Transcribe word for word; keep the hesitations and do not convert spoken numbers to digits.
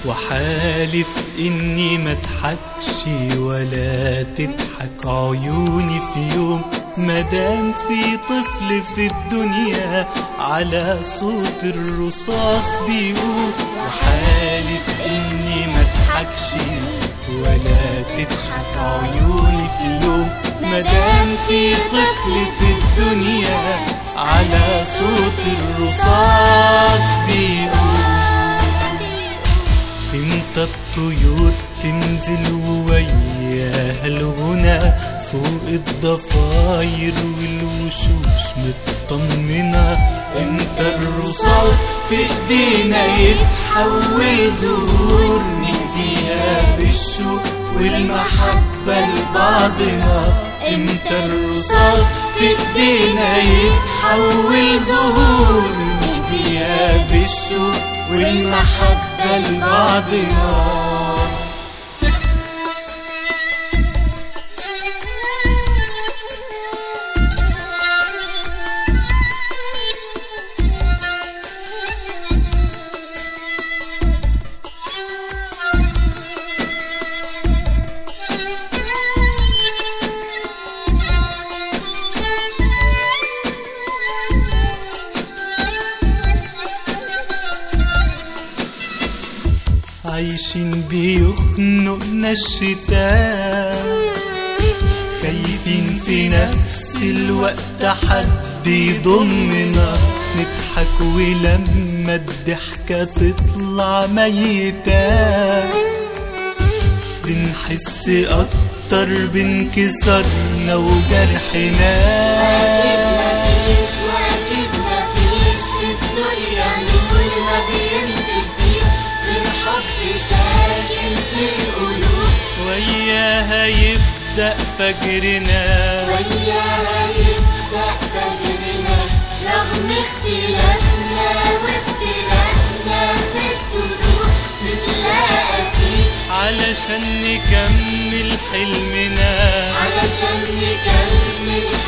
وحالف اني ما اضحكش ولا تضحك عيوني في يوم، مادام في طفل في الدنيا على صوت الرصاص بيقول. وحالف اني ما اضحكش ولا تضحك عيوني في يوم، مادام في طفل في الدنيا على صوت الرصاص بيقول. امتى الطيور تنزل وياها الغنى فوق الضفاير والوشوش مطمنة؟ امتى الرصاص في ايدينا يتحول زهور نهديها بالشوق والمحبة لبعضنا؟ امتى الرصاص في ايدينا يتحول زهور نهديها بالشوق والمحبة لبعضنا؟ عايشين بيخنقنا الشتاء، خايفين في نفس الوقت حد يضمنا، نضحك ولما الضحكة تطلع ميتة بنحس أكتر بانكسارنا وجرحنا. وياها يبدأ فجرنا، وياها يبدأ فجرنا، رغم اختلافنا واختلافنا في الطرق نتلاقى فيه، علشان نكمل حلمنا، علشان نكمل